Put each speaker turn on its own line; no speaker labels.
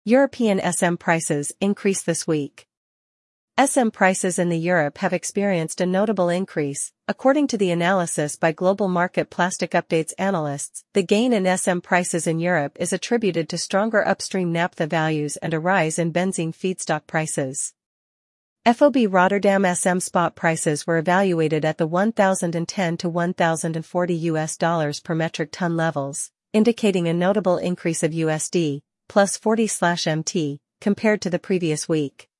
European SM prices increased this week. SM prices in Europe have experienced a notable increase. According to the analysis by Global Market Plastic Updates analysts, the gain in SM prices in Europe is attributed to stronger upstream naphtha values and a rise in benzene feedstock prices. FOB Rotterdam SM spot prices were evaluated at the $1,010 to $1,040 per metric ton levels, indicating a notable increase of USD plus 40/MT compared to the previous week.